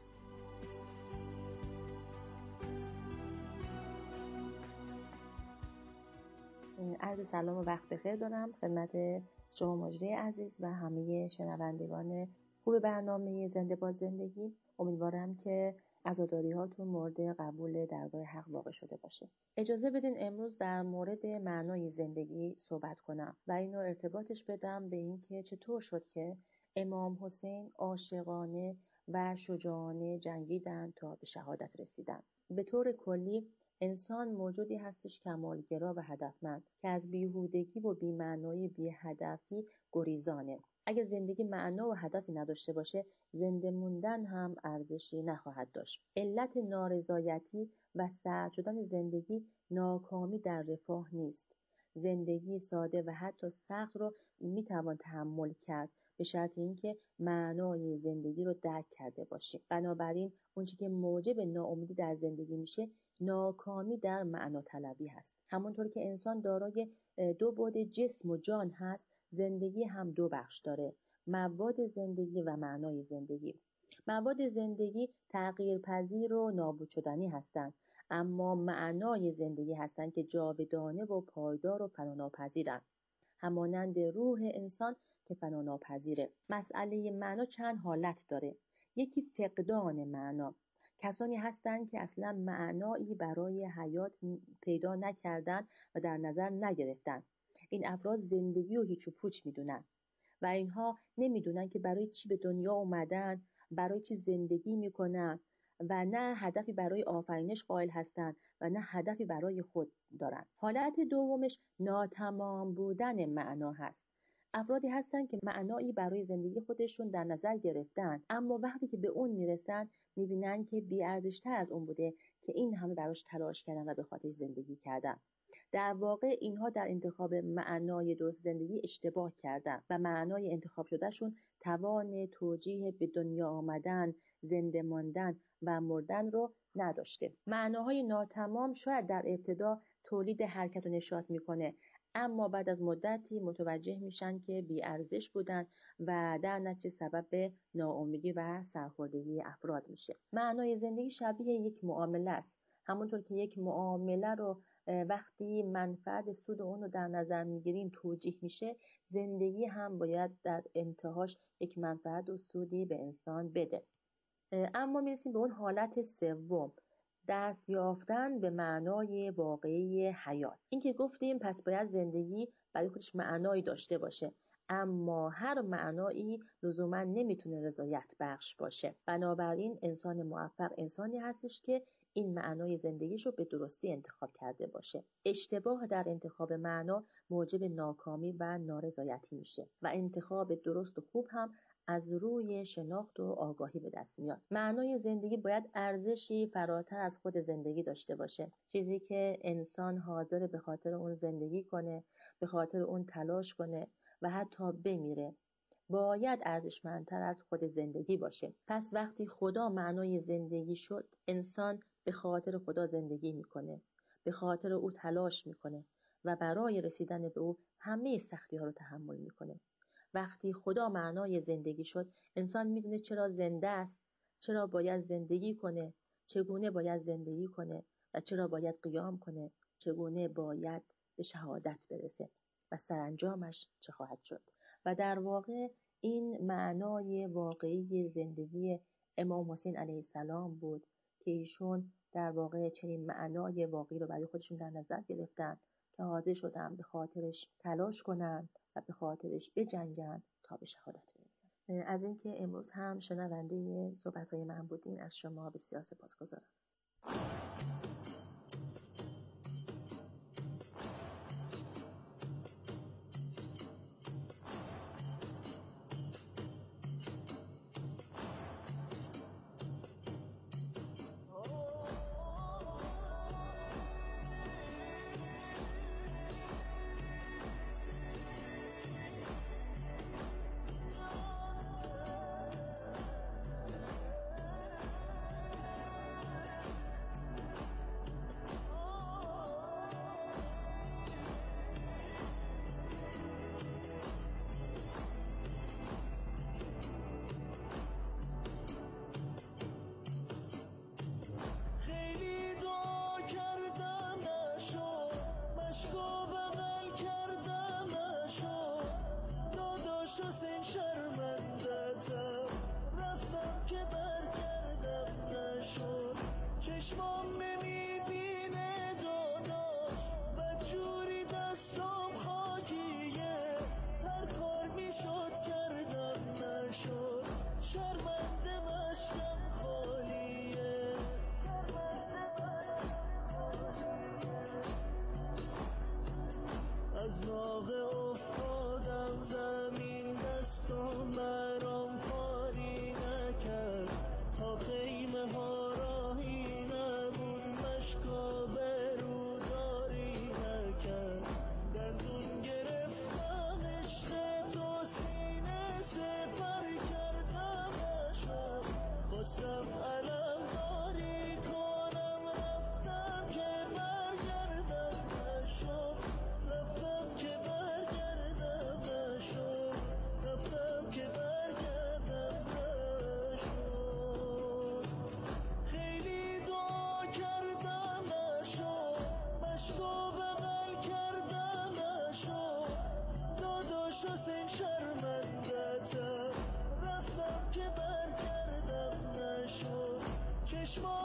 عرض سلام و وقت بخیر دارم خدمت شما مجری عزیز و همه شنوندگان خوب برنامه زنده با زندگی. امیدوارم که عزاداری هاتون مورد قبول درگاه حق واقع شده باشه. اجازه بدین امروز در مورد معنای زندگی صحبت کنم و اینو ارتباطش بدم به این که چطور شد که امام حسین عاشقانه و شجاعانه جنگیدن تا به شهادت رسیدن. به طور کلی انسان موجودی هستش کمالگرا و هدفمند که از بیهودگی و بی‌معنایی بی‌هدفی گریزانه. اگه زندگی معنا و هدفی نداشته باشه، زنده موندن هم ارزشی نخواهد داشت. علت نارضایتی و سرد شدن زندگی ناکامی در رفاه نیست. زندگی ساده و حتی سخت رو میتوان تحمل کرد به شرط اینکه معنای زندگی رو درک کرده باشیم. بنابراین اونچه که موجب ناامیدی در زندگی میشه ناکامی در معنا طلبی هست. همونطور که انسان دارای دو بعد جسم و جان هست، زندگی هم دو بخش داره: مواد زندگی و معنای زندگی. مواد زندگی تغییرپذیر و نابود شدنی هستند، اما معنای زندگی هستند که جاودانه و پایدار و فناناپذیرند، همانند روح انسان که فناناپذیره. مسئله معنا چند حالت داره. یکی فقدان معنا کسانی هستند که اصلا معنایی برای حیات پیدا نکردن و در نظر نگرفتن. این افراد زندگی رو هیچ و پوچ میدونن و اینها نمیدونن که برای چی به دنیا اومدن، برای چی زندگی میکنن و نه هدفی برای آفرینش قائل هستند و نه هدفی برای خود دارن. حالت دومش ناتمام بودن معنا هست. افرادی هستند که معنایی برای زندگی خودشون در نظر گرفتن، اما وقتی که به اون میرسن میبینن که بی‌ارزش‌تر از اون بوده که این همه براش تلاش کردن و به خاطرش زندگی کردن. در واقع اینها در انتخاب معنای درست زندگی اشتباه کردن و معنای انتخاب شدهشون توان توجیه به دنیا آمدن، زنده ماندن و مردن رو نداشته. معناهای ناتمام شاید در ابتدا تولید حرکت و نشاط میکنه، اما بعد از مدتی متوجه میشن که بی‌ارزش بودن و در نتیجه سبب به ناامیدی و سرخوردگی افراد میشه. معنای زندگی شبیه یک معامله است. همونطور که یک معامله رو وقتی منفعت سود اون رو در نظر میگیریم توجیه میشه، زندگی هم باید در انتهاش یک منفعت و سودی به انسان بده. اما میرسیم به اون حالت سوم، دست یافتن به معنای واقعی حیات. این که گفتیم پس باید زندگی برای خودش معنایی داشته باشه، اما هر معنایی لزوما نمیتونه رضایت بخش باشه. بنابراین انسان موفق انسانی هستش که این معنای زندگیش رو به درستی انتخاب کرده باشه. اشتباه در انتخاب معنا موجب ناکامی و نارضایتی میشه و انتخاب درست و خوب هم از روی شناخت و آگاهی به دست میاد. معنای زندگی باید ارزشی فراتر از خود زندگی داشته باشه، چیزی که انسان حاضر به خاطر اون زندگی کنه، به خاطر اون تلاش کنه و حتی بمیره. باید ارزشمندتر از خود زندگی باشه. پس وقتی خدا معنای زندگی شد، انسان به خاطر خدا زندگی میکنه، به خاطر او تلاش میکنه و برای رسیدن به او همه سختی ها رو تحمل میکنه. وقتی خدا معنای زندگی شد، انسان میدونه چرا زنده است، چرا باید زندگی کنه، چگونه باید زندگی کنه و چرا باید قیام کنه، چگونه باید به شهادت برسه و سرانجامش چه خواهد شد. و در واقع این معنای واقعی زندگی امام حسین علیه السلام بود که ایشون در واقع چنین معنای واقعی رو برای خودشون در نظر گرفتن که حاضر شدن به خاطرش تلاش کنن و به خاطرش بجنگن تا به شهادت برسن. از اینکه امروز هم شنونده صحبت‌های من بودین از شما بسیار سپاسگزارم. حسین شرمندتم، رفتم که برگردم نشد، چشمام نمیبینه داداش، بدجوری دستام خاکیه، هر کار میشد کردم نشد، شرمنده مشکم خالیه. از ناقه افتادم زمین، دستم برام کاری نکرد، تا خیمه ها راهی نبود، مشکا بروداری نکرد، دندون گرفتم عشق تو سینه سپر کردم نشد، خواستم علم داری کنم، رفتم که برگردم نشد، رفتم که برگردم نشد، رفتم که برگردم نشد. خیلی دعا کردم نشد، مشکو بغل کردم نشد، داداش حسین شرمندتم، رفتم که برگردم نشد، چشما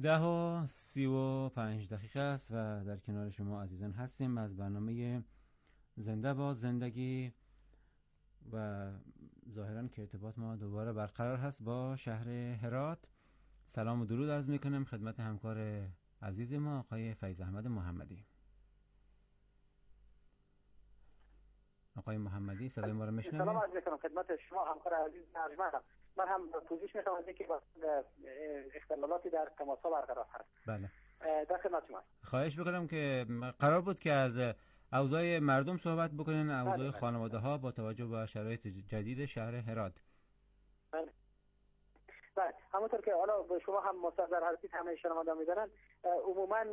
ده و سی و پنج دقیقه است و در کنار شما عزیزان هستیم از برنامه زنده با زندگی و ظاهراً که ارتباط ما دوباره برقرار هست با شهر هرات. سلام و درود عرض میکنم خدمت همکار عزیز ما آقای فیض احمد محمدی. آقای محمدی صدای ما رو میشنوید؟ سلام عرض میکنم خدمت شما همکار عزیز ارجمندم. من هم پوزش میخوام از اینکه اختلالاتی در تماس‌ها برقرار هست. بله. در خدمت شما. خواهش میکنم که قرار بود که از اوضاع مردم صحبت بکنین، اوضاع خانواده ها با توجه به شرایط جدید شهر هرات. بله. بله همونطور که حالا شما هم مستحضر هستید، همه شنوندگان میدونن، عموما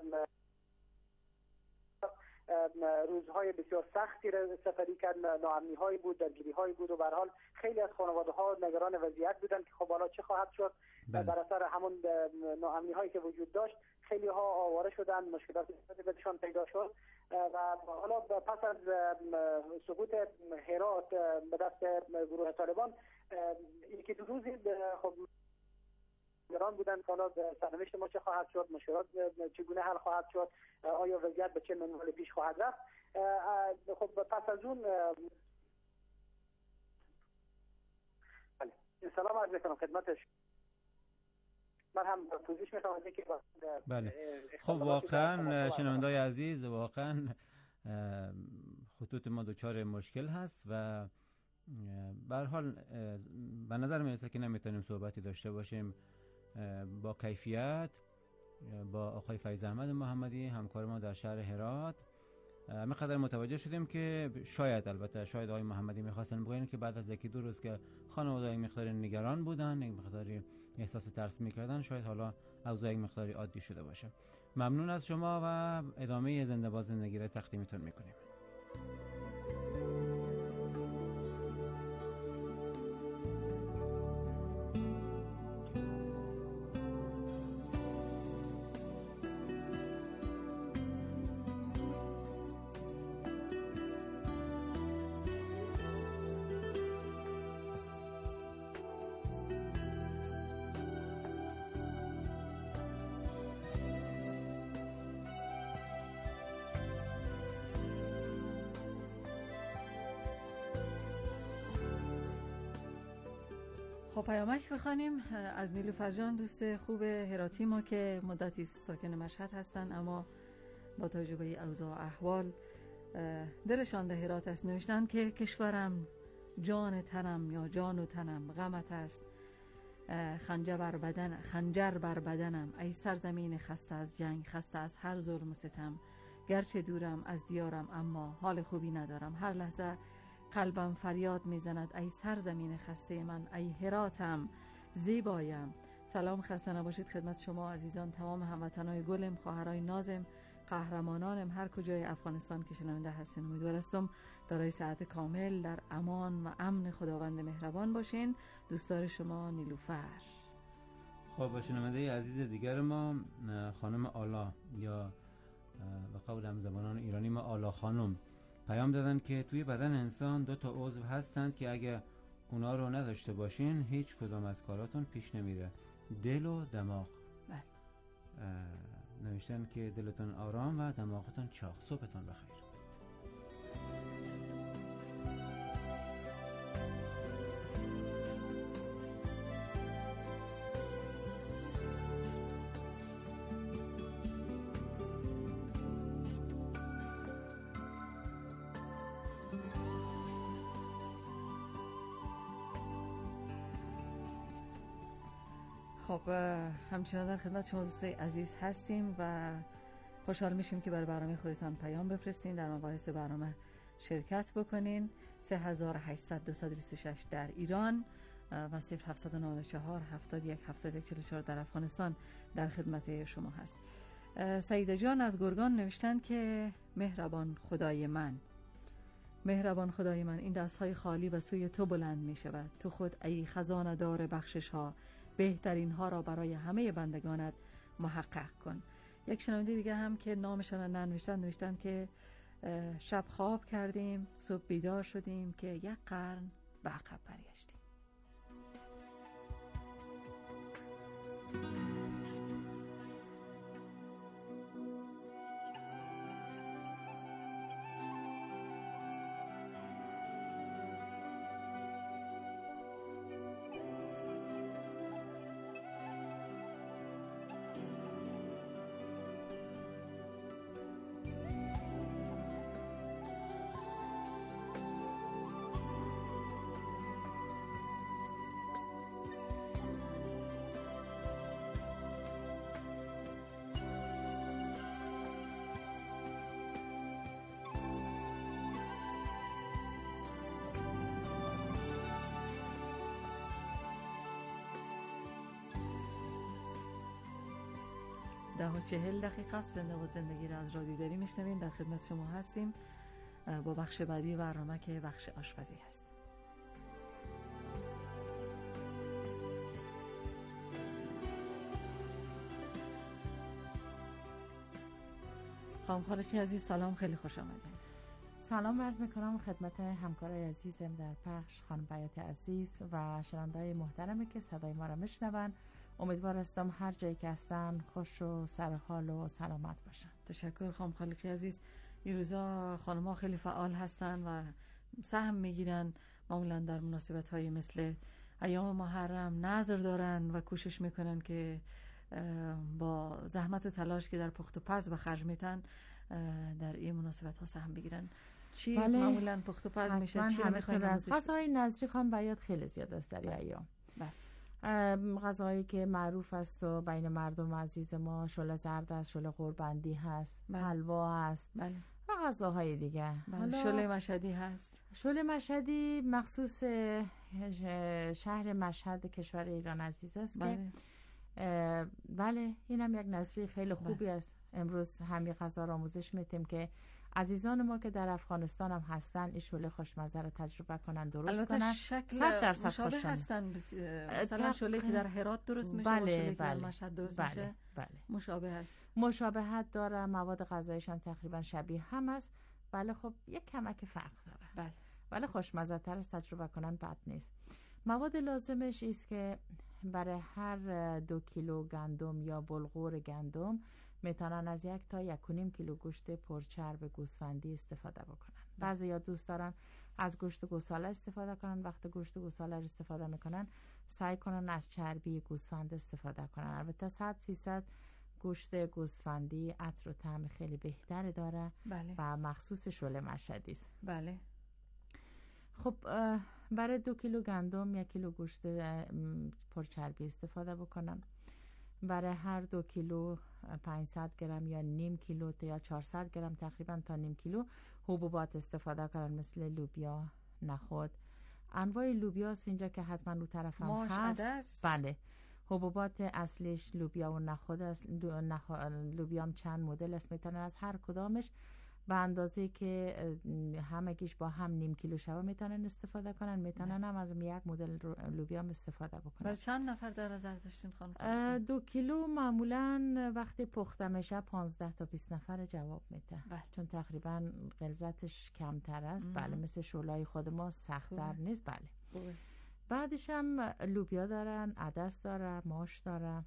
روزهای بسیار سختی را سپری کرد، ناامنی هایی بود، درگیری هایی بود و به هر حال خیلی از خانواده ها نگران وضعیت بودن که خب حالا چه خواهد شد. در اثر همون ناامنی هایی که وجود داشت خیلی ها آواره شدن، مشکلات بهشون پیدا شد و حالا پس از سقوط هرات به دست گروه طالبان یکی دو روزی خب نگران بودن که حالا سرنوشت ما چه خواهد شد، مشکلات چگونه حل خواهد شد، آیا وضعیت به چه منوال پیش خواهد رفت. خب پس از اون بله سلام عرض میکنم خدمتش. من هم پوزش میخوام از اینکه بله خب واقعا شنونده‌های عزیز واقعا خطوط ما دچار مشکل هست و به هر حال به نظر میرسه که نمیتونیم صحبتی داشته باشیم با کیفیت با آقای فیض احمد محمدی همکار ما در شهر هرات. مقدار متوجه شدیم که شاید البته شاید آقای محمدی میخواستن بگوین که بعد از یکی دو روز که خانواده یک مقدار نگران بودن، یک مقداری احساس ترس میکردن، شاید حالا اوضاع یک مقداری عادی شده باشه. ممنون از شما و ادامه زنده با زندگی را تقدیمتون میکنیم. خب پیامک بخوانیم از نیلوفر جان، دوست خوب هراتی ما که مدتی ساکن مشهد هستن اما با تجربه اوضاع احوال دلشان به هرات است. نوشتن که کشورم جان تنم یا جان و تنم غمت است، خنجر بر بدن خنجر بر بدنم، ای سرزمین خسته از جنگ، خسته از هر ظلم و ستم، گرچه دورم از دیارم اما حال خوبی ندارم، هر لحظه قلبم فریاد میزند ای سرزمین خسته من، ای هراتم زیبایم. سلام خسته نباشید خدمت شما عزیزان، تمام هموطنای گلم، خواهرای نازم، قهرمانانم، هر کجای افغانستان که شنونده هستین. امیدوار هستم دارای صحت کامل در امان و امن خداوند مهربان باشین. دوستدار شما نیلوفر. خب شنونده عزیز دیگر ما خانم آلا یا به قول همزبانان ایرانی ما آلا خانم پیام دادن که توی بدن انسان دو تا عضو هستند که اگه اونا رو نداشته باشین هیچ کدام از کاراتون پیش نمیره، دل و دماغ. بله. نوشتن که دلتون آرام و دماغتون چاق. صبحتون بخیر. خب همچنان در خدمت شما دوستای عزیز هستیم و خوشحال میشیم که برای برنامه خودتان پیام بفرستین، در مباحث برنامه شرکت بکنین. سه هزار و هشتصد دویست و بیست و شش در ایران و صفر هفتصد و نود و چهار هفتاد و یک هفتاد و یک چهل و چهار در افغانستان در خدمت شما هست. سعیده جان از گرگان نوشتن که مهربان خدای من، مهربان خدای من، این دستهای خالی به سوی تو بلند می شود. تو خود ای خزانه دار بخشش ها، بهترین ها را برای همه بندگانت محقق کن. یک شنونده دیگه هم که نامشان ننوشتن نوشتن که شب خواب کردیم صبح بیدار شدیم که یک قرن به عقب برگشتیم. ده و چهل دقیقه است. زنده باد زندگی را از رادیو داری میشنوین. در خدمت شما هستیم با بخش بعدی برنامه که بخش آشپزی هست. خانم خالقی عزیز سلام، خیلی خوش آمدید. سلام عرض میکنم خدمت همکارای عزیزم در پخش، خانم بیات عزیز و شنونده‌های محترمی که صدای ما را میشنون. امیدوار هستم هر جایی که هستن خوش و سرحال و سلامت باشن. تشکر خانم خالقی عزیز. این روزا خانم‌ها خیلی فعال هستن و سهم میگیرن، معمولا در مناسبت‌های مثل ایام محرم نظر دارن و کوشش میکنن که با زحمت و تلاش که در پخت و پز به خرج میتن در این مناسبت ها سهم بگیرن. چی بله. معمولا پخت و پز میشه؟ چی همینطور از غذای نظری خان بیاد خیلی زیاد است در این ایام. غذایی که معروف است و بین مردم عزیز ما شله زرد است، شله قربندی هست، حلوا هست، بله. و غذاهای دیگه. بله. شله مشهدی هست. شله مشهدی مخصوص شهر مشهد کشور ایران عزیز است. بله. که بله اینم یک نظری خیلی خوبی است. امروز همین غذا را آموزش میتیم که عزیزان ما که در افغانستان هم هستن این شله خوشمزه را تجربه کنن، درست کنن. البته شکل مشابه هستن. مثلا شله که در هرات درست میشه بله، و شله بله، که در مشهد درست بله، میشه بله. مشابه هست. مشابهت داره، مواد غذایشان تقریبا شبیه هم است. بله خب یک کمک فرق داره. بله. ولی خوشمزه تر است، تجربه کنن بد نیست. مواد لازمش است که برای هر دو کیلو گندم یا بلغور گندم میتونن از یک تا یک و نیم کیلو گوشت پرچرب گوسفندی استفاده بکنن. بعضیا دوست دارن از گوشت گوساله استفاده کنن. وقتی گوشت گوساله رو استفاده میکنن سعی کنن از چربی گوسفند استفاده کنن. البته صد فیصد گوشت گوسفندی عطر و طعم خیلی بهتری داره. بله. و مخصوص شله مشهدی است. بله. خب برای دو کیلو گندم یک کیلو گوشت پرچربی استفاده بکنم. برای هر دو کیلو پانصد گرم یا نیم کیلو یا چهارصد گرم تقریبا تا نیم کیلو حبوبات استفاده کنن، مثل لوبیا، نخود. انواع لوبیا اینجا که حتما رو طرف هم هست. عدس. بله. حبوبات اصلیش لوبیا و نخود است. نخ... لوبیا هم چند مدل است، میتونن از هر کدامش به اندازه که همگیش با هم نیم کیلو شبه میتونن استفاده کنن. میتونن هم از یک مدل لوبیا هم استفاده بکنن. برای چند نفر در نظر داشتین خانم؟ دو کیلو معمولا وقتی پخته میشه پانزده تا بیست نفر جواب میده. چون تقریبا غلظتش کمتر است. ام. بله مثل شولای خود ما سخت‌تر نیست. بله. خوبه. بعدش هم لوبیا دارن، عدس داره، ماش داره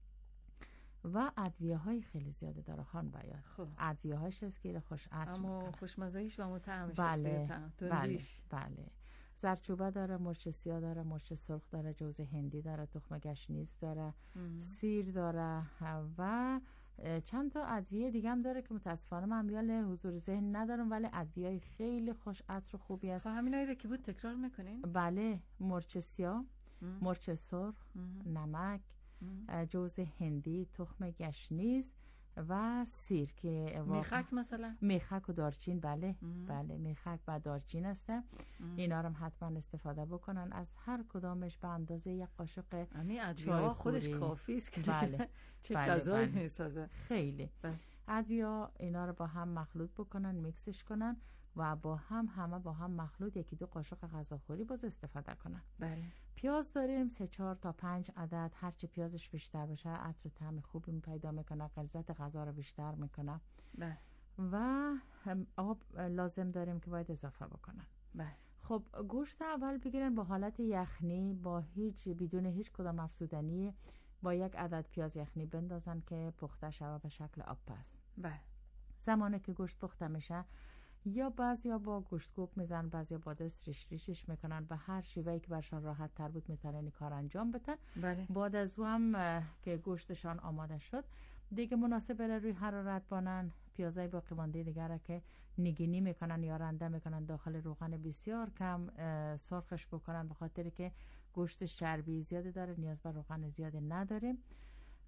و ادویه های خیلی زیاده داره خان بیاد. خب. ادویه هاش هست که خوش عطر اما میکنه. خوشمزه‌ایش و طعمش بله. است. بله. بله. زردچوبه داره، مرچ سیاه داره، مرچ سرخ داره، جوز هندی داره، تخم گشنیز داره، ام. سیر داره و چند تا ادویه دیگه هم داره که متاسفانه من امیال حضور ذهن ندارم، ولی ادویه خیلی خوش عطر و خوبی است. خب همینایی رو که بود تکرار میکنین؟ بله. مرچ سیاه، مرچ سرخ، نمک، جوز هندی، تخم گشنیز و سیر که میخک مثلا میخک و دارچین. بله. ام. بله میخک و دارچین هسته. اینا رو حتما استفاده بکنن. از هر کدامش به اندازه یک قاشق چای خودش کافی است که بله. چه غذایی بله. میسازه. خیلی بله. ادویه اینا رو با هم مخلوط بکنن، میکسش کنن و با هم همه با هم مخلوط یکی دو قاشق غذاخوری باز استفاده کنن. بله. پیاز داریم سه چهار تا پنج عدد. هرچی پیازش بیشتر باشه عطر و طعم خوبی پیدا میکنه، غلظت غذا رو بیشتر میکنه. بله. و آب لازم داریم که باید اضافه بکنن. بله. خب گوشت اول بگیرن با حالت یخنی، با هیچ بدون هیچ کدام افزودنی با یک عدد پیاز یخنی بندازن که پخته شود به شکل آب پس. بله. زمانی که گوشت پخته میشه یا بعضیا با گوشتگوب میزن، بعضیا با دست ریش ریشش میکنن. به هر شیوهی که برشان راحت تر بود میتونن این کار انجام بدن. بله. بعد از او هم که گوشتشان آماده شد دیگه مناسب روی حرارت بانن. پیازای باقی مانده دیگر را که نگینی میکنن یا رنده میکنن داخل روغن بسیار کم سرخش بکنن، به خاطر که گوشتش چربی زیاده داره، نیاز به روغن زیاده نداره.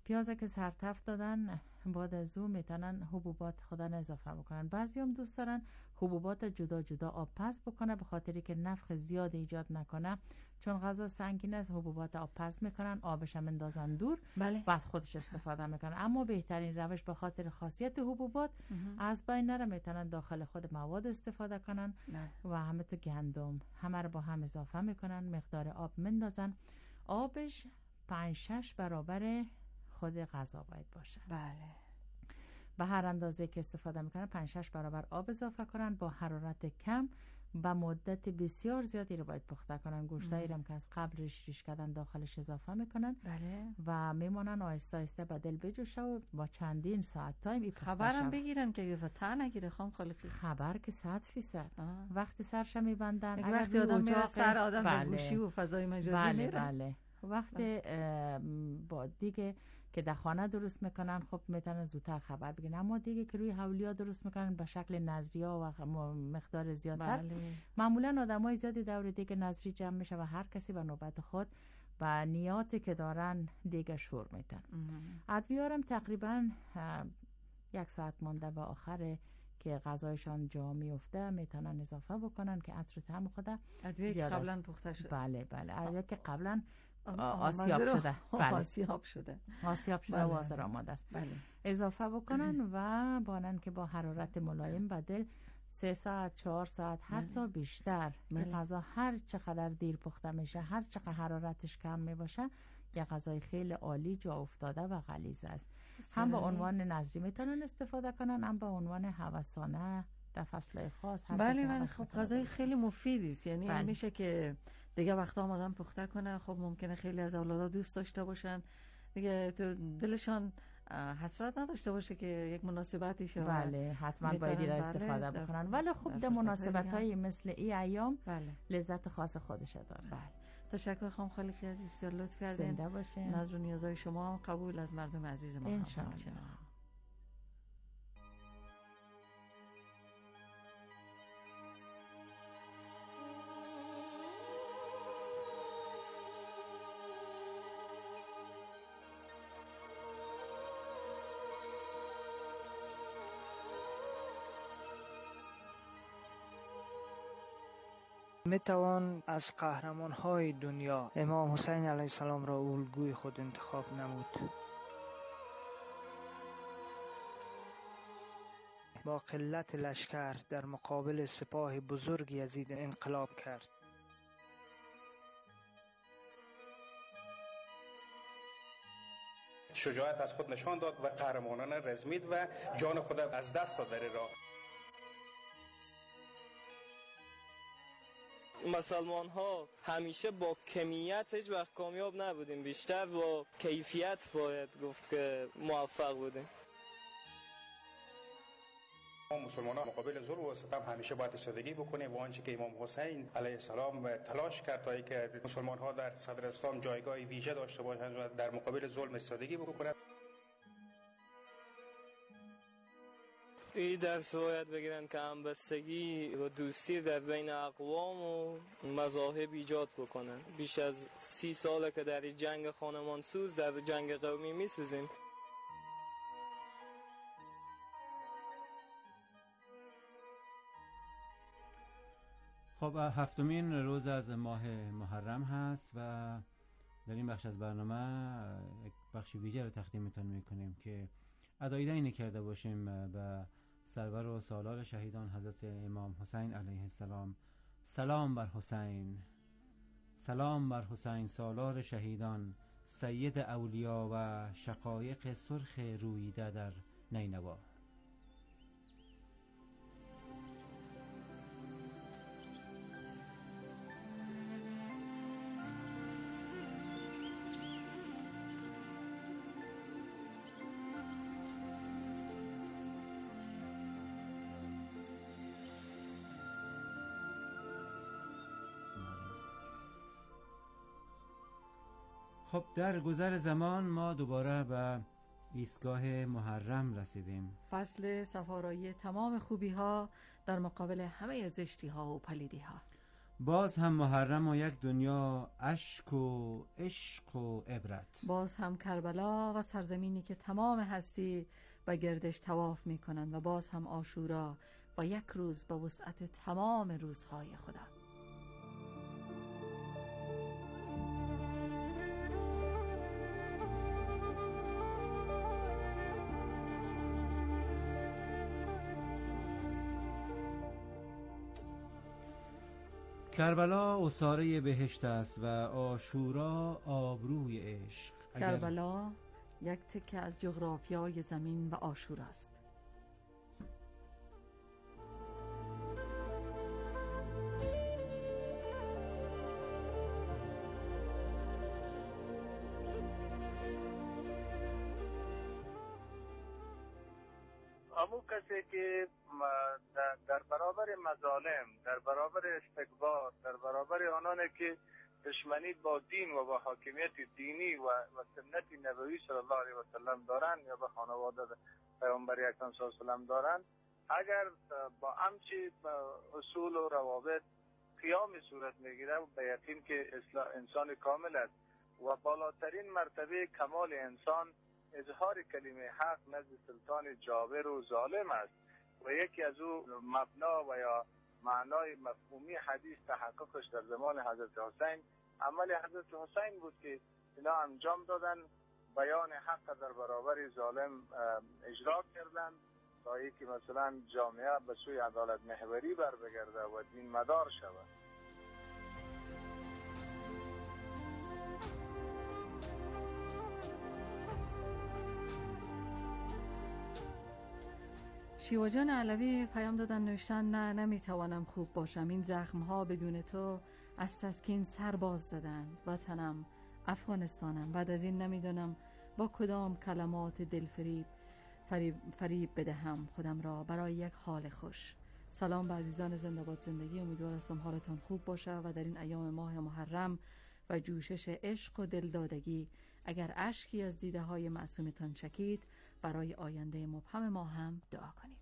پیازه که سرتف دادن بعد از او میتونن حبوبات خودن اضافه بکنن. بعضی هم دوست دارن حبوبات جدا جدا آب پز بکنه به خاطری که نفخ زیاد ایجاد نکنه، چون غذا سنگین است حبوبات آب پز میکنن، آبش هم اندازن دور، بله. بس خودش استفاده میکنن. اما بهترین روش به خاطر خاصیت حبوبات از بین نره میتونن داخل خود مواد استفاده کنن نه. و همه تو گندم همه رو با هم اضافه میکنن، مقدار آب مندازن، آبش پنج شش برابر خود غذا باید باشه. بله. به هر اندازه که استفاده میکنن پنج شش برابر آب اضافه کنن با حرارت کم و مدت بسیار زیادی رو باید پخته کنن. گوشتایی رو که از قبل ریش ریش کردن داخلش اضافه میکنن. بله. و میمونن آهسته آهسته به دل بجوشه و با چندین ساعت تایم ای خبرم بگیرن که تا نگیره خام خالقی. خبر که صد فیصد وقتی سرش میبندن، اگر وقتی آدم میره سر آدم بله. به گوشی و فضای مجازی بله میره. بله. وقتی با دیگه که در خانه درست میکنن خب میتونن زودتر خبر بگیرن، اما دیگه که روی حولیا درست میکنن به شکل نظریا و مقدار زیادتر بله. معمولا آدمای زیادی دور دیگه نظری جمع میشه و هر کسی به نوبت خود و نیاتی که دارن دیگه شور میتن. ادویارم تقریبا یک ساعت مانده به آخره که غذایشان جا میفته میتونن اضافه بکنن که عطر طعم خوده ادویه که قبلا پخته شده. بله بله ادویه که قبلا آسیاب شده. بله. آسیاب شده. آسیاب شده و حاضر آماده است. بله. اضافه بکنن و بانن که با حرارت ملایم بدل سه ساعت چهار ساعت حتی بله. بیشتر این بله. غذا هر چقدر دیر پخته میشه، هر چقدر حرارتش کم میباشه، یه غذای خیلی عالی جا افتاده و غلیظ است. هم به عنوان نظری میتونن استفاده کنن، هم به عنوان هوسانه در فصلهای خاص. بله بله. خب غذای خیلی مفیدی است، یعنی بله. میشه که دیگه وقتا آدم پخته کنه. خب ممکنه خیلی از اولادا دوست داشته باشن دیگه، تو دلشان حسرت نداشته باشه که یک مناسبتی شه. بله حتما باید را استفاده بله بکنن، ولی خب در مناسبت های مثل این ایام بله. لذت خاص خودشه داره. بله. تشکر خانم خالقی عزیز، بسیار لطف کردین. زنده باشین. نظر و نیازهای شما قبول از مردم عزیز ما. انشاءالله. می توان از قهرمان های دنیا امام حسین علیه السلام را الگوی خود انتخاب نمود. با قلت لشکر در مقابل سپاه بزرگ یزید انقلاب کرد. شجاعت از خود نشان داد و قهرمانانه رزمید و جان خود از دست داد در راه. مسلمان ها همیشه با کمیت هیچ وقت کامیاب نبودیم، بیشتر با کیفیت باید گفت که موفق بودیم. ما مسلمان ها مقابل ظلم و ستم همیشه باید ایستادگی بکنیم و آنچه که امام حسین علیه السلام تلاش کرد تا اینکه مسلمان ها در صدر اسلام جایگاه ویژه داشته باشند و در مقابل ظلم ایستادگی بکنند. این درس باید بگیرن که همبستگی و دوستی در بین اقوام و مذاهب ایجاد بکنن. بیش از سی ساله که در جنگ خانمان سوز، در جنگ قومی می سوزیم. خب هفتمین روز از ماه محرم هست و در این بخش از برنامه یک بخش ویژه رو تقدیمتون میکنیم که اداییدنی کرده باشیم به سرور و سالار شهیدان حضرت امام حسین علیه السلام. سلام بر حسین، سلام بر حسین سالار شهیدان، سید اولیا و شقایق سرخ رویده در نینوا. خب در گذر زمان ما دوباره به ایستگاه محرم رسیدیم. فصل صفارایی تمام خوبی ها در مقابل همه زشتی ها و پلیدی ها. باز هم محرم و یک دنیا اشک و عشق و عبرت. باز هم کربلا و سرزمینی که تمام هستی و گردش طواف می کنند و باز هم عاشورا و یک روز به وسعت تمام روزهای خدا. کربلا اساره بهشت است و عاشورا آبروی عشق. اگر... کربلا یک تکه از جغرافیای زمین و عاشورا است. همون کسی که در برابر مظالم، در برابر استکبار، در برابر آنانی که دشمنی با دین و با حاکمیت دینی و, و سنت نبوی صلی الله علیه و سلم دارن یا به خانواده پیامبر اکرم صلی الله علیه و سلم دارن، اگر با همچی اصول و روابط قیام صورت میگیره، به یقین که انسان کامل است و بالاترین مرتبه کمال انسان اظهار کلمه حق نزد سلطان جابر و ظالم است و یکی از او مبنا و یا معنای مفهومی حدیث تحققش در زمان حضرت حسین عمل حضرت حسین بود که اینا انجام دادن، بیان حق در برابر ظالم اجرا کردن تا اینکه مثلا جامعه به سوی عدالت محوری بر بگرده و دین مدار شود. شیوا جان علوی پیام دادن، نوشتن نه نمیتوانم خوب باشم، این زخم ها بدون تو از تسکین سر باز زدند، وطنم افغانستانم، بعد از این نمیدانم با کدام کلمات دلفریب فریب, فریب بدهم خودم را برای یک حال خوش. سلام به عزیزان زنده باد زندگی، امیدوار هستم حالتان خوب باشه و در این ایام ماه محرم و جوشش عشق و دلدادگی اگر اشکی از دیده های معصومتان چکید، برای آینده مبهم ما هم دعا کنید.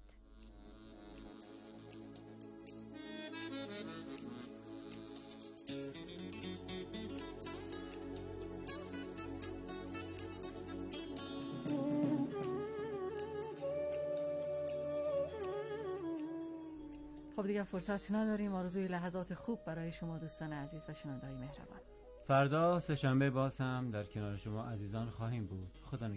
خب دیگه فرصت نداریم، آرزوی لحظات خوب برای شما دوستان عزیز و شنونده‌های مهربان. فردا سه‌شنبه باز هم در کنار شما عزیزان خواهیم بود. خدا نگهدار.